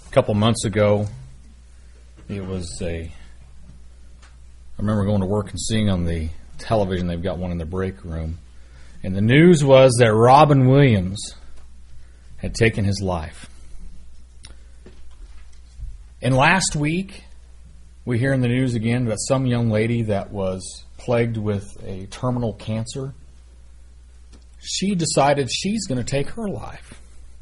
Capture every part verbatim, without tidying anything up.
A couple months ago, it was a, I remember going to work and seeing on the television, they've got one in the break room, and the news was that Robin Williams had taken his life. And last week, we hear in the news again about some young lady that was plagued with a terminal cancer. She decided she's going to take her life.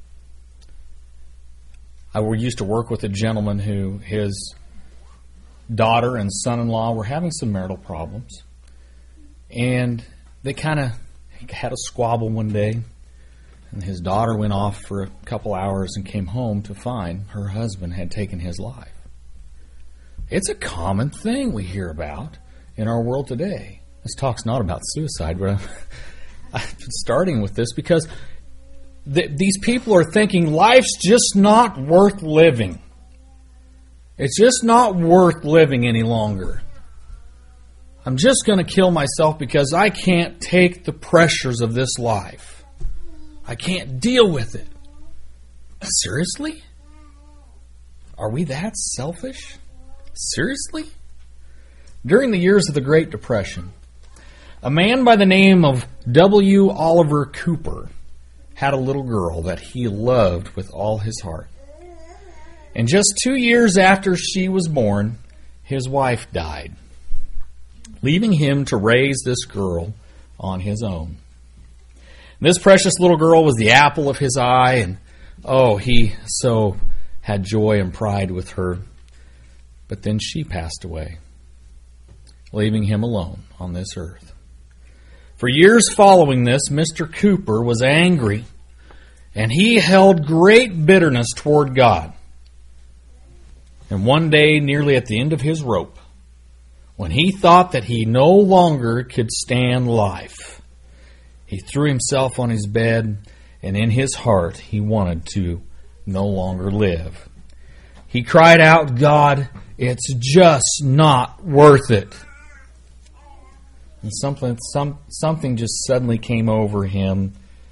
I used to work with a gentleman who his daughter and son-in-law were having some marital problems. And they kind of had a squabble one day. And his daughter went off for a couple hours and came home to find her husband had taken his life. It's a common thing we hear about in our world today. This talk's not about suicide, but I'm, I'm starting with this because th- these people are thinking life's just not worth living. It's just not worth living any longer. I'm just going to kill myself because I can't take the pressures of this life. I can't deal with it. Seriously? Are we that selfish? Seriously? During the years of the Great Depression, a man by the name of W. Oliver Cooper had a little girl that he loved with all his heart. And just two years after she was born, his wife died, leaving him to raise this girl on his own. This precious little girl was the apple of his eye, and oh, he so had joy and pride with her. But then she passed away, leaving him alone on this earth. For years following this, Mister Cooper was angry, and he held great bitterness toward God. And one day, nearly at the end of his rope, when he thought that he no longer could stand life, he threw himself on his bed, and in his heart he wanted to no longer live. He cried out, "God, it's just not worth it." And something, some, something just suddenly came over him,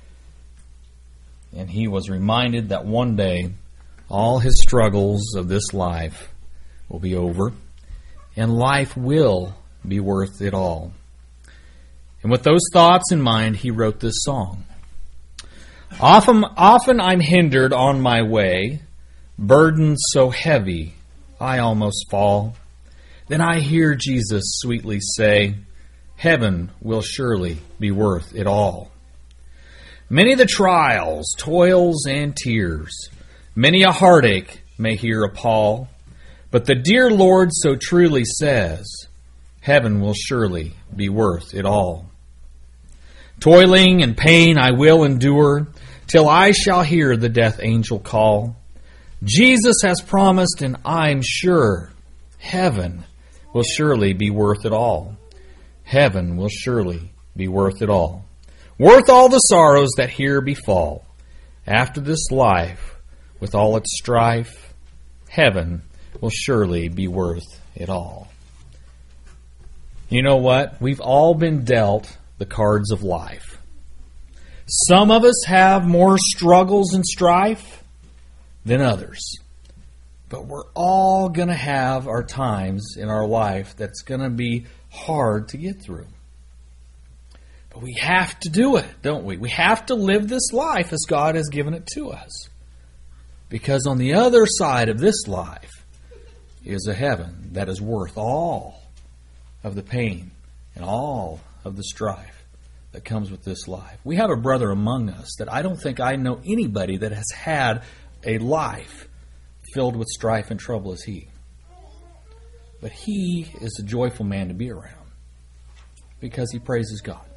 and he was reminded that one day all his struggles of this life will be over, and life will be worth it all. And with those thoughts in mind, he wrote this song. Often, often I'm hindered on my way, burden so heavy I almost fall. Then I hear Jesus sweetly say, heaven will surely be worth it all. Many the trials, toils, and tears, many a heartache may here appall, but the dear Lord so truly says, heaven will surely be worth it all. Toiling and pain I will endure, till I shall hear the death angel call. Jesus has promised, and I'm sure heaven will surely be worth it all. Heaven will surely be worth it all. Worth all the sorrows that here befall. After this life, with all its strife, heaven will surely be worth it all. You know what? We've all been dealt the cards of life. Some of us have more struggles and strife than others. But we're all going to have our times in our life that's going to be hard to get through. But we have to do it, don't we? We have to live this life as God has given it to us. Because on the other side of this life is a heaven that is worth all of the pain and all of the strife that comes with this life. We have a brother among us that I don't think I know anybody that has had a life filled with strife and trouble as he. But he is a joyful man to be around because he praises God.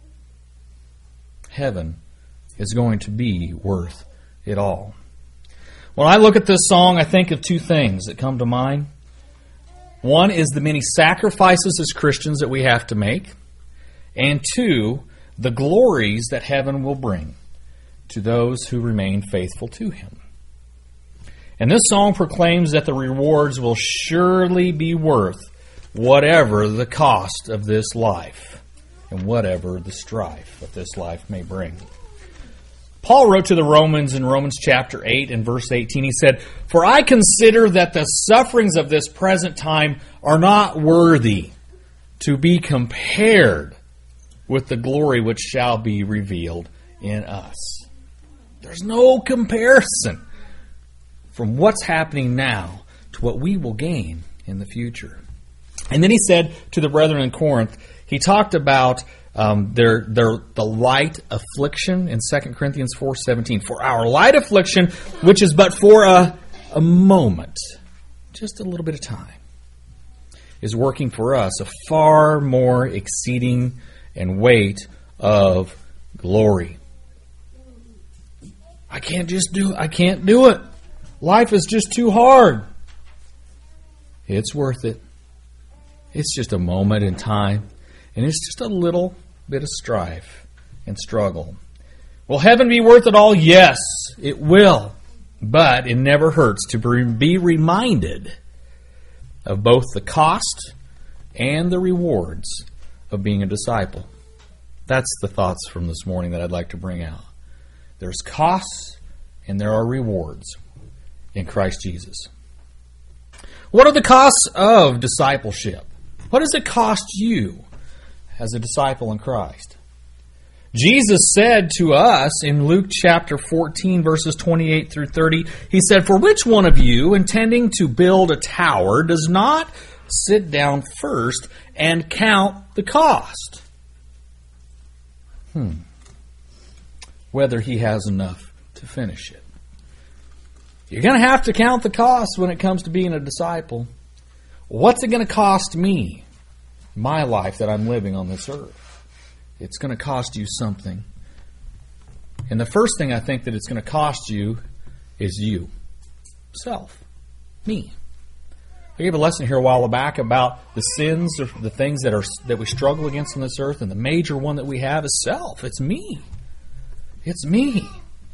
Heaven is going to be worth it all. When I look at this song, I think of two things that come to mind. One is the many sacrifices as Christians that we have to make. And two, the glories that heaven will bring to those who remain faithful to him. And this song proclaims that the rewards will surely be worth whatever the cost of this life and whatever the strife that this life may bring. Paul wrote to the Romans in Romans chapter eight and verse eighteen, he said, "For I consider that the sufferings of this present time are not worthy to be compared with the glory which shall be revealed in us." There's no comparison from what's happening now to what we will gain in the future. And then he said to the brethren in Corinth, he talked about um, their their the light affliction in Second Corinthians four seventeen. "For our light affliction, which is but for a, a moment," just a little bit of time, "is working for us a far more exceeding and weight of glory." I can't just do it. I can't do it. Life is just too hard. It's worth it. It's just a moment in time, and it's just a little bit of strife and struggle. Will heaven be worth it all? Yes, it will. But it never hurts to be reminded of both the cost and the rewards of being a disciple. That's the thoughts from this morning that I'd like to bring out. There's costs and there are rewards in Christ Jesus. What are the costs of discipleship? What does it cost you as a disciple in Christ? Jesus said to us in Luke chapter fourteen, verses twenty-eight through thirty, he said, "For which one of you, intending to build a tower, does not sit down first and count the cost? Hmm. Whether he has enough to finish it." You're going to have to count the cost when it comes to being a disciple. What's it going to cost me, my life that I'm living on this earth? It's going to cost you something. And the first thing I think that it's going to cost you is you. Self. Me. I gave a lesson here a while back about the sins or the things that are that we struggle against on this earth, and the major one that we have is self. It's me. It's me.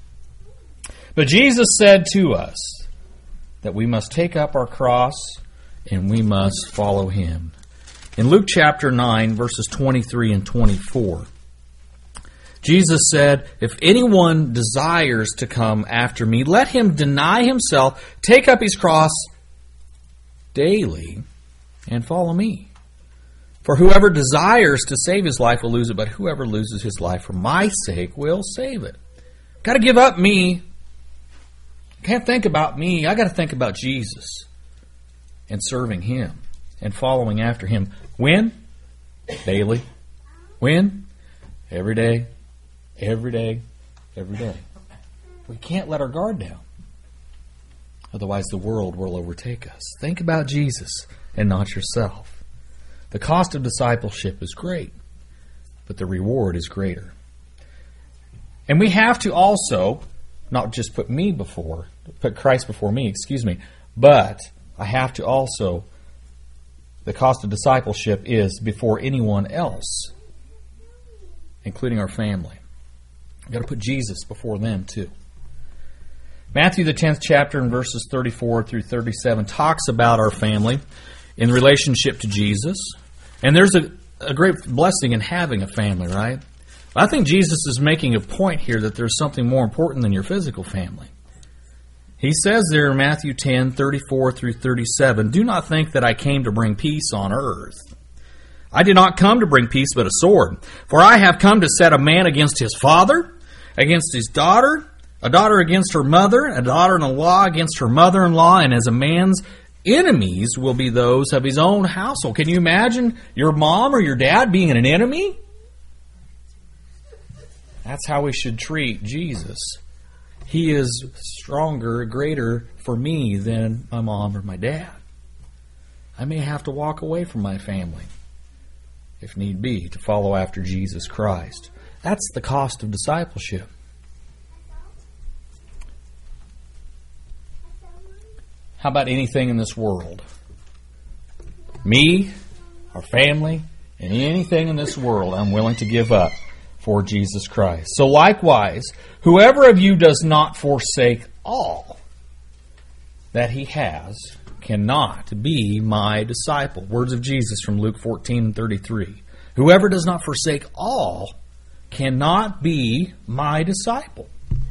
But Jesus said to us that we must take up our cross and we must follow Him. In Luke chapter nine, verses twenty-three and twenty-four, Jesus said, "If anyone desires to come after me, let him deny himself, take up his cross daily, and follow me. For whoever desires to save his life will lose it, but whoever loses his life for my sake will save it." Got to give up me. Can't think about me. I got to think about Jesus and serving Him and following after Him. When? Daily. When? Every day. Every day. Every day. We can't let our guard down. Otherwise the world will overtake us. Think about Jesus and not yourself. The cost of discipleship is great, but the reward is greater. And we have to also not just put me before, put Christ before me, excuse me, but I have to also, the cost of discipleship is before anyone else, including our family. We've got to put Jesus before them too. Matthew, the tenth chapter, in verses thirty-four through thirty-seven, talks about our family in relationship to Jesus. And there's a, a great blessing in having a family, right? I think Jesus is making a point here that there's something more important than your physical family. He says there in Matthew ten, thirty-four through thirty-seven, "Do not think that I came to bring peace on earth. I did not come to bring peace, but a sword. For I have come to set a man against his father, against his daughter, a daughter against her mother, a daughter-in-law against her mother-in-law, and as a man's enemies will be those of his own household." Can you imagine your mom or your dad being an enemy? That's how we should treat Jesus. He is stronger, greater for me than my mom or my dad. I may have to walk away from my family, if need be, to follow after Jesus Christ. That's the cost of discipleship. How about anything in this world? Me, our family, and anything in this world I'm willing to give up for Jesus Christ. So likewise, whoever of you does not forsake all that he has cannot be my disciple. Words of Jesus from Luke fourteen and thirty-three. Whoever does not forsake all cannot be my disciple.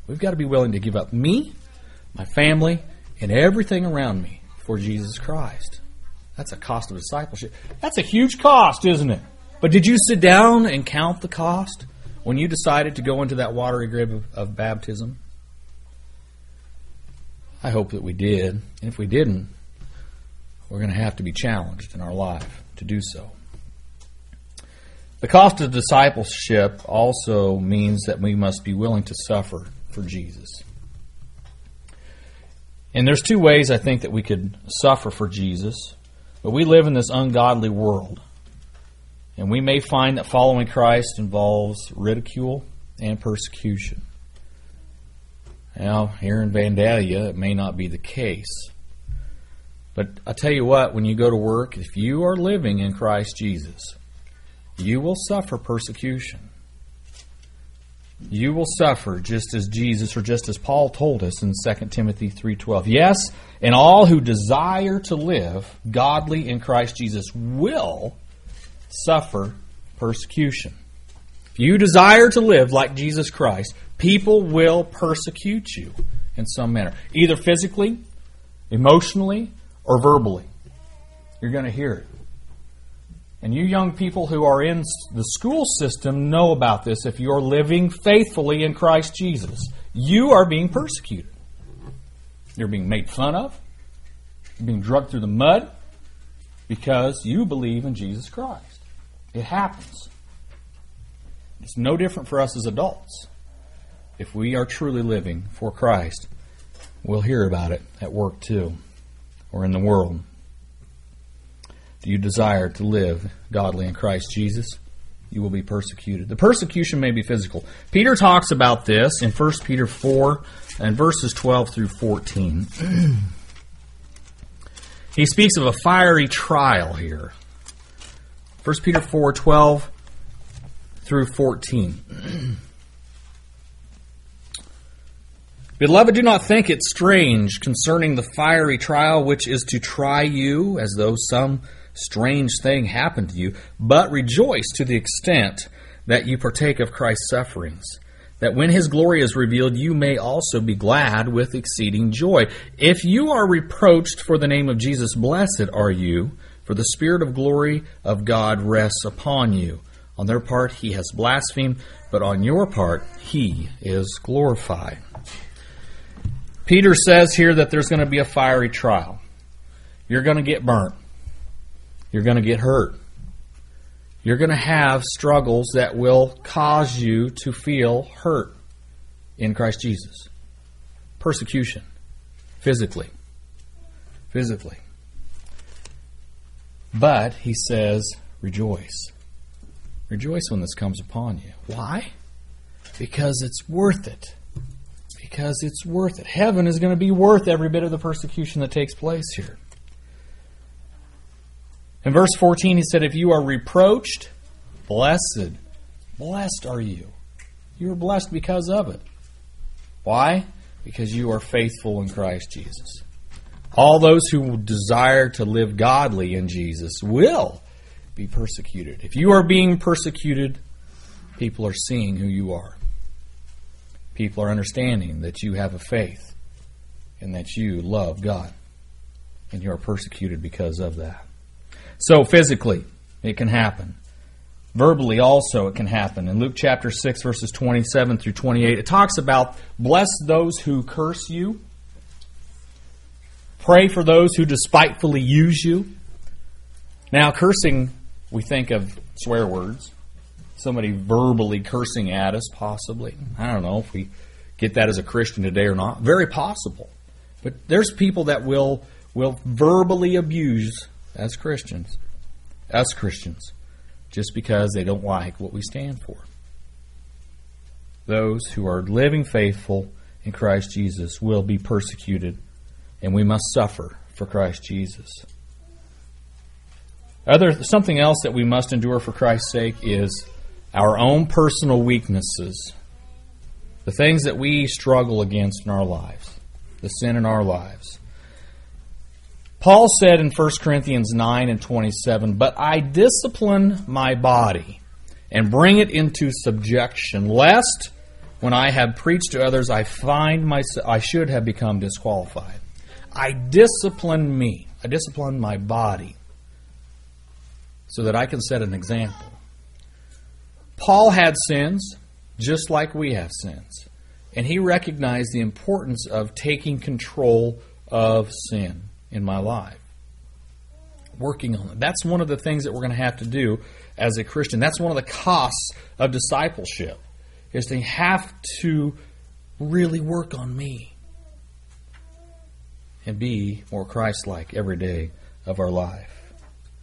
We've got to be willing to give up me, my family, and everything around me for Jesus Christ. That's a cost of discipleship. That's a huge cost, isn't it? But did you sit down and count the cost when you decided to go into that watery grave of, of baptism? I hope that we did. And if we didn't, we're going to have to be challenged in our life to do so. The cost of discipleship also means that we must be willing to suffer for Jesus. And there's two ways I think that we could suffer for Jesus. But we live in this ungodly world. And we may find that following Christ involves ridicule and persecution. Now, here in Vandalia, it may not be the case. But I tell you what, when you go to work, if you are living in Christ Jesus, you will suffer persecution. You will suffer just as Jesus, or just as Paul told us in Second Timothy three twelve. Yes, and all who desire to live godly in Christ Jesus will suffer persecution. If you desire to live like Jesus Christ, people will persecute you in some manner, either physically, emotionally, or verbally. You're going to hear it. And you young people who are in the school system know about this. If you're living faithfully in Christ Jesus, you are being persecuted. You're being made fun of. You're being dragged through the mud because you believe in Jesus Christ. It happens. It's no different for us as adults. If we are truly living for Christ, we'll hear about it at work too, or in the world. Do you desire to live godly in Christ Jesus? You will be persecuted. The persecution may be physical. Peter talks about this in First Peter four and verses twelve through fourteen. He speaks of a fiery trial here. First Peter four, twelve through fourteen. Beloved, do not think it strange concerning the fiery trial which is to try you, as though some strange thing happened to you, but rejoice to the extent that you partake of Christ's sufferings, that when His glory is revealed, you may also be glad with exceeding joy. If you are reproached for the name of Jesus, blessed are you, for the Spirit of glory of God rests upon you. On their part, He has blasphemed, but on your part, He is glorified. Peter says here that there's going to be a fiery trial. You're going to get burnt. You're going to get hurt. You're going to have struggles that will cause you to feel hurt in Christ Jesus. Persecution. Physically. Physically. But, he says, rejoice. Rejoice when this comes upon you. Why? Because it's worth it. Because it's worth it. Heaven is going to be worth every bit of the persecution that takes place here. In verse fourteen, he said, if you are reproached, blessed. Blessed are you. You are blessed because of it. Why? Because you are faithful in Christ Jesus. All those who desire to live godly in Jesus will be persecuted. If you are being persecuted, people are seeing who you are. People are understanding that you have a faith and that you love God. And you are persecuted because of that. So physically, it can happen. Verbally also it can happen. In Luke chapter six, verses twenty-seven through twenty-eight, it talks about bless those who curse you. Pray for those who despitefully use you. Now, cursing, we think of swear words. Somebody verbally cursing at us, possibly. I don't know if we get that as a Christian today or not. Very possible. But there's people that will will verbally abuse as Christians, us Christians, just because they don't like what we stand for. Those who are living faithful in Christ Jesus will be persecuted, and we must suffer for Christ Jesus. Other something else that we must endure for Christ's sake is our own personal weaknesses, the things that we struggle against in our lives, the sin in our lives. Paul said in First Corinthians nine and twenty-seven, but I discipline my body and bring it into subjection, lest When I have preached to others, I find myself, I should have become disqualified. I discipline me. I discipline my body so that I can set an example. Paul had sins just like we have sins. And he recognized the importance of taking control of sin in my life. Working on it. That's one of the things that we're going to have to do as a Christian. That's one of the costs of discipleship, is to have to really work on me and be more Christ-like every day of our life.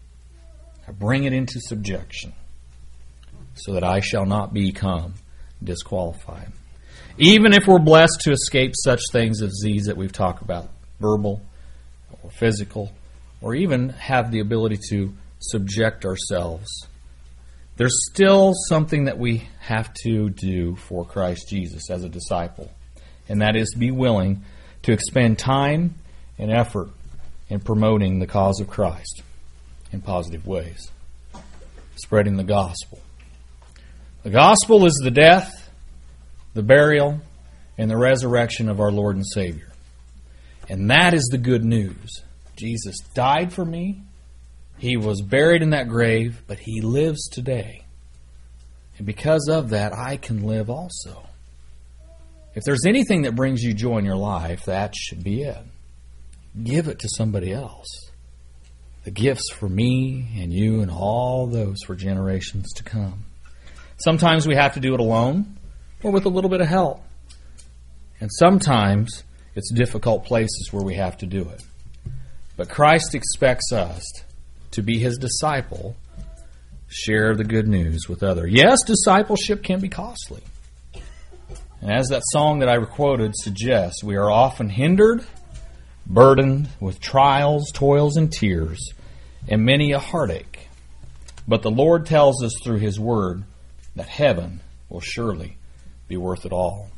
I bring it into subjection so that I shall not become disqualified. Even if we're blessed to escape such things as these that we've talked about, verbal or physical, or even have the ability to subject ourselves, there's still something that we have to do for Christ Jesus as a disciple, and that is be willing to expend time and effort in promoting the cause of Christ in positive ways, spreading the gospel. The gospel is the death, the burial, and the resurrection of our Lord and Savior. And that is the good news. Jesus died for me. He was buried in that grave, but He lives today. And because of that, I can live also. If there's anything that brings you joy in your life, that should be it. Give it to somebody else. The gifts for me and you and all those for generations to come. Sometimes we have to do it alone or with a little bit of help. And sometimes it's difficult places where we have to do it. But Christ expects us to be His disciple, share the good news with others. Yes, discipleship can be costly. And as that song that I quoted suggests, we are often hindered, burdened with trials, toils, and tears, and many a heartache. But the Lord tells us through His Word that heaven will surely be worth it all.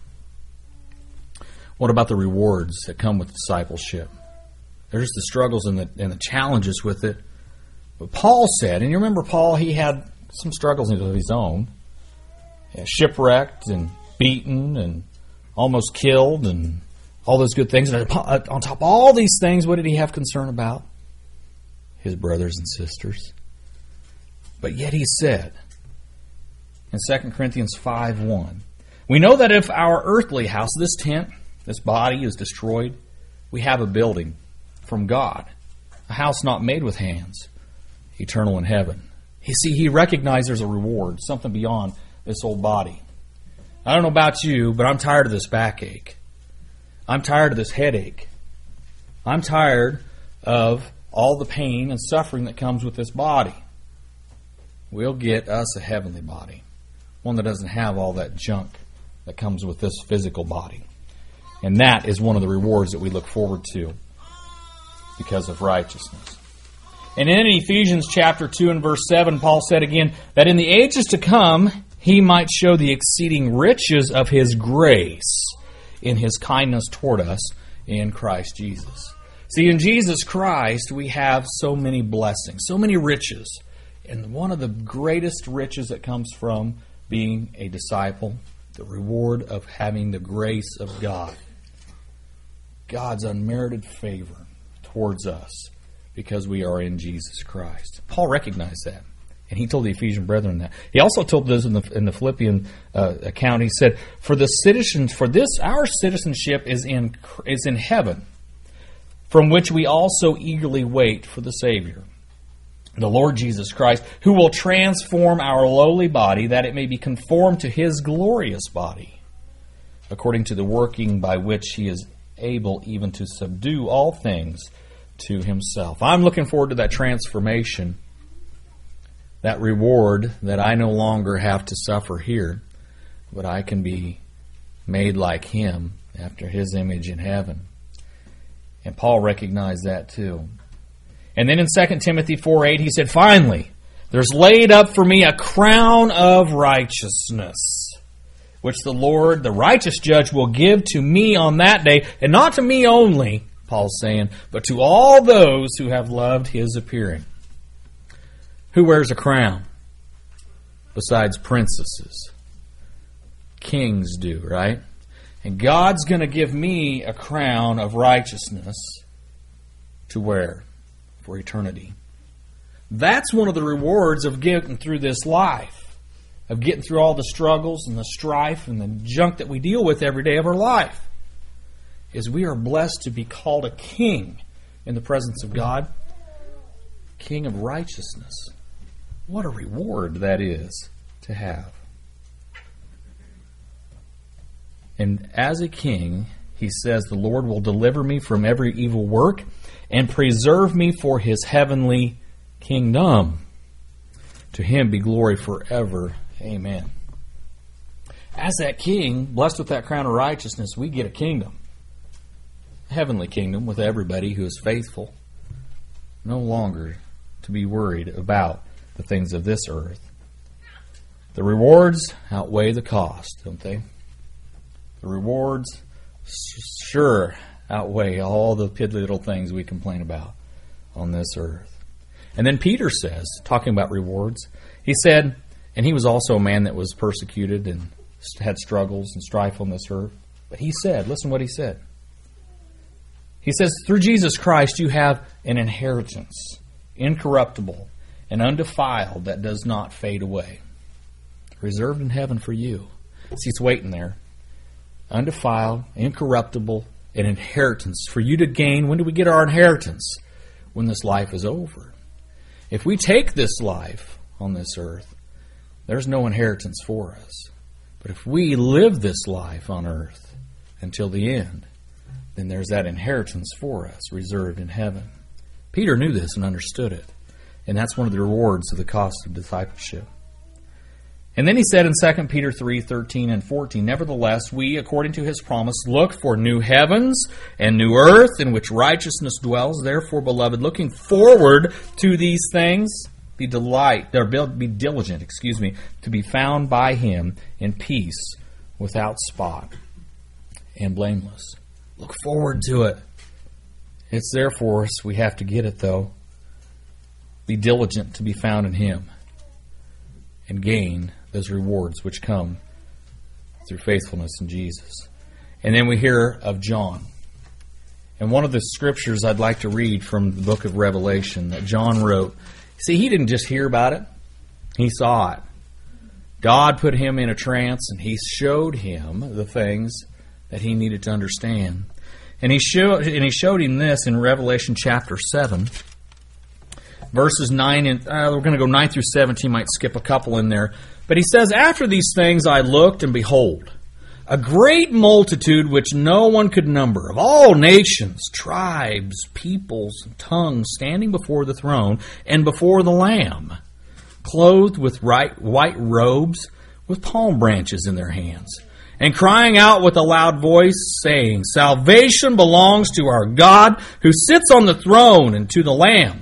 What about the rewards that come with discipleship? There's the struggles and the, and the challenges with it. But Paul said, and you remember Paul, he had some struggles of his own. Yeah, shipwrecked and beaten and almost killed and all those good things. And on top of all these things, what did he have concern about? His brothers and sisters. But yet he said in Second Corinthians five one, we know that if our earthly house, this tent, this body is destroyed, we have a building from God, a house not made with hands, eternal in heaven. You see, he recognized there's a reward, something beyond this old body. I don't know about you, but I'm tired of this backache. I'm tired of this headache. I'm tired of all the pain and suffering that comes with this body. We'll get us a heavenly body, one that doesn't have all that junk that comes with this physical body. And that is one of the rewards that we look forward to because of righteousness. And in Ephesians chapter two and verse seven, Paul said again, that in the ages to come, He might show the exceeding riches of His grace in His kindness toward us in Christ Jesus. See, in Jesus Christ, we have so many blessings, so many riches. And one of the greatest riches that comes from being a disciple, the reward of having the grace of God. God's unmerited favor towards us because we are in Jesus Christ. Paul recognized that, and he told the Ephesian brethren that. He also told those in the in the Philippian uh, account. He said, "For the citizens, for this our citizenship is in is in heaven, from which we also eagerly wait for the Savior, the Lord Jesus Christ, who will transform our lowly body, that it may be conformed to His glorious body, according to the working by which He is able even to subdue all things to Himself." I'm looking forward to that transformation, that reward that I no longer have to suffer here, but I can be made like Him after His image in heaven. And Paul recognized that too. And then in Second Timothy four eight, he said, "Finally, there's laid up for me a crown of righteousness, which the Lord, the righteous judge, will give to me on that day, and not to me only," Paul's saying, "but to all those who have loved His appearing." Who wears a crown besides princesses? kings do, right? And God's going to give me a crown of righteousness to wear for eternity. That's one of the rewards of getting through this life, of getting through all the struggles and the strife and the junk that we deal with every day of our life, is we are blessed to be called a king in the presence of God, king of righteousness. What a reward that is to have. And as a king, he says, the Lord will deliver me from every evil work and preserve me for his heavenly kingdom. To him be glory forever. Amen. As that king, blessed with that crown of righteousness, we get a kingdom. A heavenly kingdom with everybody who is faithful. No longer to be worried about the things of this earth. The rewards outweigh the cost, don't they? The rewards sure outweigh all the piddly little things we complain about on this earth. And then Peter says, talking about rewards, he said, and he was also a man that was persecuted and had struggles and strife on this earth. But he said, listen what he said. He says, through Jesus Christ you have an inheritance, incorruptible and undefiled, that does not fade away, reserved in heaven for you. See, it's waiting there. Undefiled, incorruptible, an inheritance for you to gain. When do we get our inheritance? When this life is over. If we take this life on this earth, there's no inheritance for us. But if we live this life on earth until the end, then there's that inheritance for us reserved in heaven. Peter knew this and understood it. And that's one of the rewards of the cost of discipleship. And then he said in Second Peter three, thirteen and fourteen, nevertheless, we, according to his promise, look for new heavens and new earth in which righteousness dwells. Therefore, beloved, looking forward to these things, be delight, or be diligent, excuse me, to be found by him in peace, without spot and blameless. Look forward to it. It's there for us. We have to get it, though. Be diligent to be found in him and gain those rewards which come through faithfulness in Jesus. And then we hear of John. And one of the scriptures I'd like to read from the book of Revelation that John wrote. See, he didn't just hear about it. He saw it. God put him in a trance and he showed him the things that he needed to understand. And he showed, and he showed him this in Revelation chapter seven. Verses nine and uh, we're going to go nine through seventeen. Might skip a couple in there. But he says, after these things I looked, and behold, a great multitude which no one could number, of all nations, tribes, peoples, and tongues, standing before the throne and before the Lamb, clothed with right, white robes, with palm branches in their hands, and crying out with a loud voice, saying, salvation belongs to our God, who sits on the throne, and to the Lamb.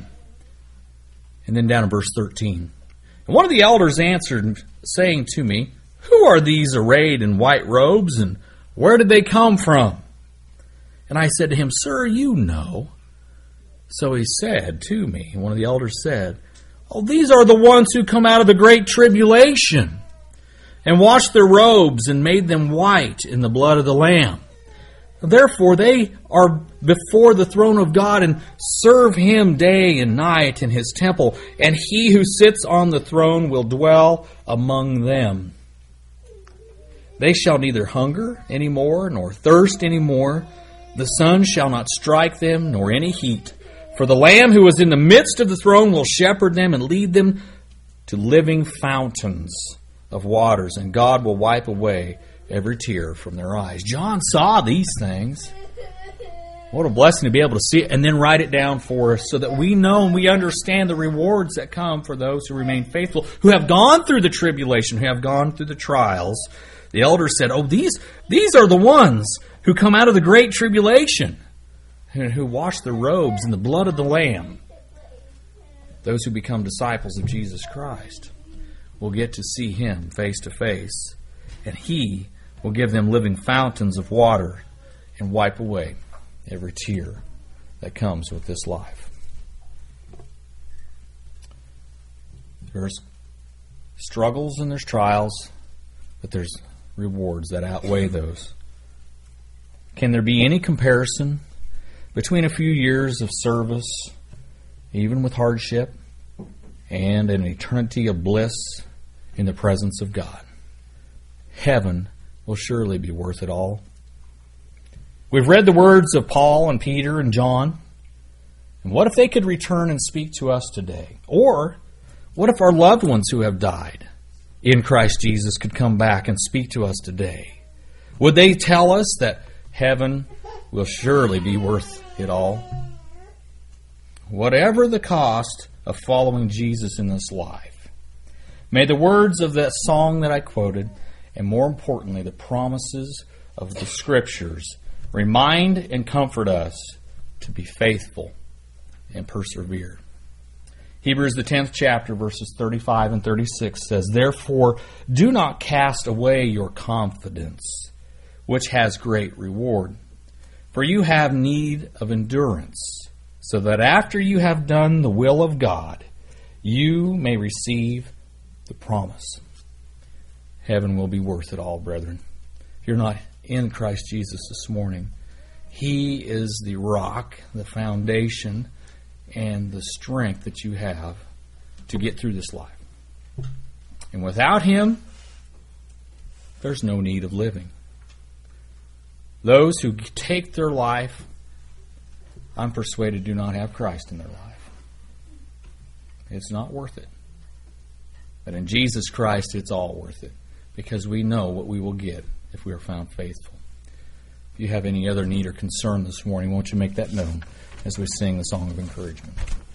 And then down in verse thirteen. And one of the elders answered, saying to me, who are these arrayed in white robes, and where did they come from? And I said to him, sir, you know. So he said to me, one of the elders said, oh, these are the ones who come out of the great tribulation, and washed their robes, and made them white in the blood of the Lamb. Therefore they are before the throne of God and serve him day and night in his temple, and he who sits on the throne will dwell among them. They shall neither hunger any more, nor thirst any more. The sun shall not strike them, nor any heat. For the Lamb who is in the midst of the throne will shepherd them and lead them to living fountains of waters, and God will wipe away every tear from their eyes. John saw these things. What a blessing to be able to see it and then write it down for us so that we know and we understand the rewards that come for those who remain faithful, who have gone through the tribulation, who have gone through the trials. The elders said, oh, these, these are the ones who come out of the great tribulation and who wash their robes in the blood of the Lamb. Those who become disciples of Jesus Christ will get to see him face to face, and he will give them living fountains of water and wipe away every tear that comes with this life. There's struggles and there's trials, but there's rewards that outweigh those. Can there be any comparison between a few years of service, even with hardship, and an eternity of bliss in the presence of God? Heaven will surely be worth it all. We've read the words of Paul and Peter and John. And what if they could return and speak to us today? Or what if our loved ones who have died in Christ Jesus could come back and speak to us today? Would they tell us that heaven will surely be worth it all? Whatever the cost of following Jesus in this life, may the words of that song that I quoted, and more importantly, the promises of the Scriptures, remind and comfort us to be faithful and persevere. Hebrews, the tenth chapter, verses thirty-five and thirty-six says, "Therefore, do not cast away your confidence, which has great reward. For you have need of endurance, so that after you have done the will of God, you may receive the promise." Heaven will be worth it all, brethren. If you're not in Christ Jesus this morning, He is the rock, the foundation, and the strength that you have to get through this life. And without Him, there's no need of living. Those who take their life, I'm persuaded, do not have Christ in their life. It's not worth it. But in Jesus Christ, it's all worth it, because we know what we will get if we are found faithful. If you have any other need or concern this morning, won't you make that known as we sing the song of encouragement?